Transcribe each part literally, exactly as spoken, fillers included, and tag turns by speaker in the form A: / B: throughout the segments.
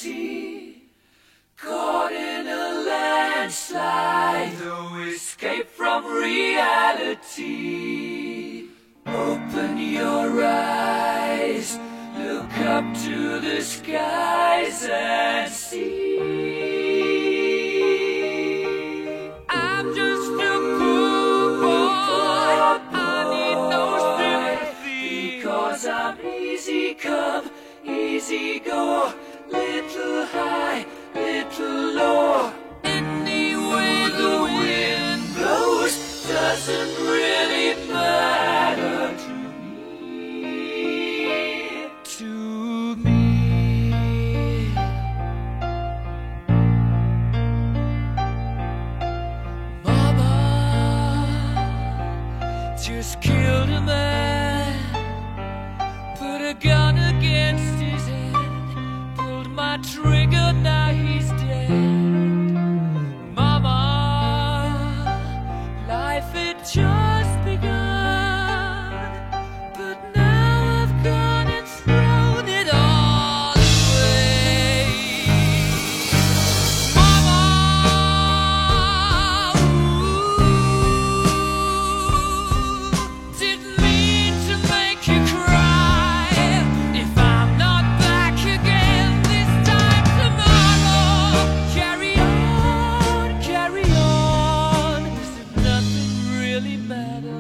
A: sea, caught in a landslide, no escape from reality. Open your eyes, look up to the skies and see. I'm just a poor boy, I need no sympathy, because I'm easy come, easy go, little high, little low. Any way the wind blows doesn't really matter to me, to me. Mama just killed a man, put a gun against his head, pulled my trigger, now he's dead. Mama, life had just begun, but now I've gone and thrown it all away. Mama, ooh, didn't mean to make you cry. If I'm not back again this time tomorrow, carry on, carry on, as if nothing really matters.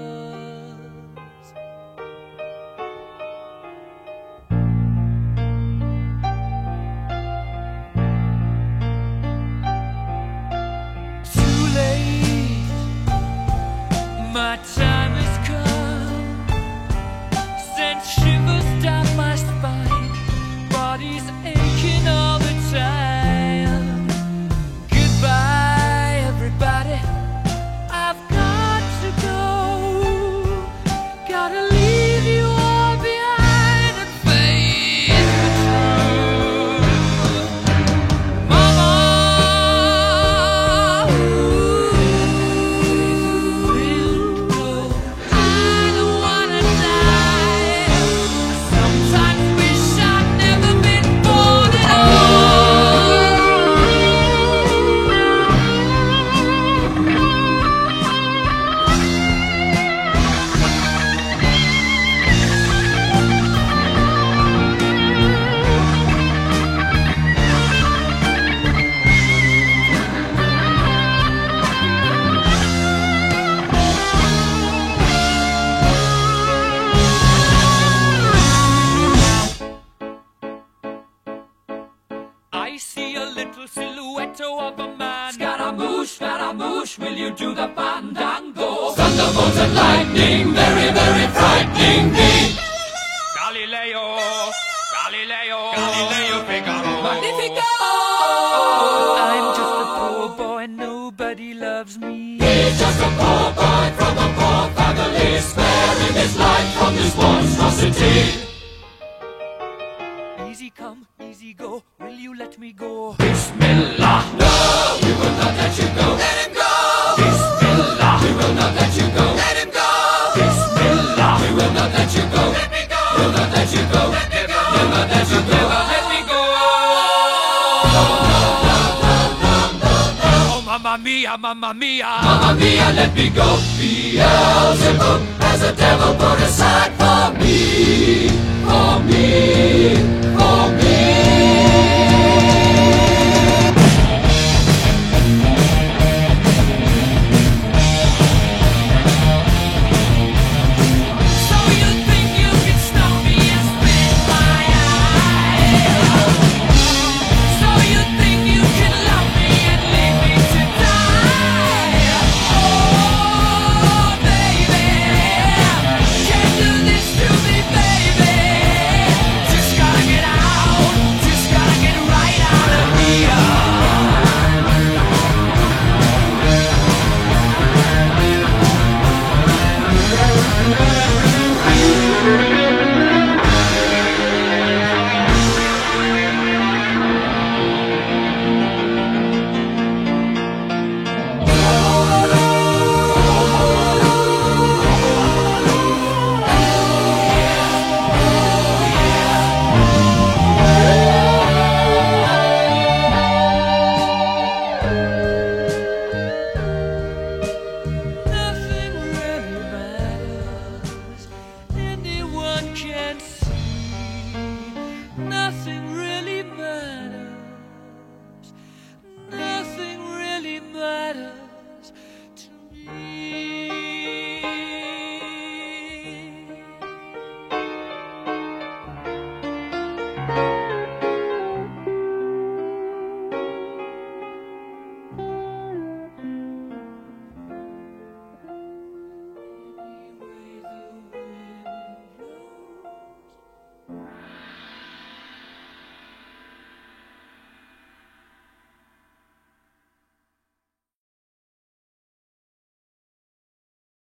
A: Too late, my time has come, sent shivers down my spine, body's aching all the time. Goodbye, everybody, I've got to go, gotta leave you all behind and face the truth. Mama, ooh, I don't wanna die. I sometimes wish I'd never been born at I see a little silhouette of a man. Scaramouche, Scaramouche, will you do the fandango? Thunderbolt and lightning, very, very frightening me. Galileo, Galileo, Galileo Figaro. Magnifico! I'm just a poor boy, nobody loves me. He's just a poor boy from a poor family, sparing his life from this monstrosity. Easy come, easy go, will you let me go? Bismillah, no, we will not let you go. Let him go! Bismillah, we will not let you go. Let him go! Bismillah, we will not let you go. Let me go! We'll not let you go. Let me go! We'll not let you go. Let me go! No, no, no, no, no, no, no. Oh, mamma mia, mamma mia. Mamma mia, let me go. Beelzebub has a devil put aside.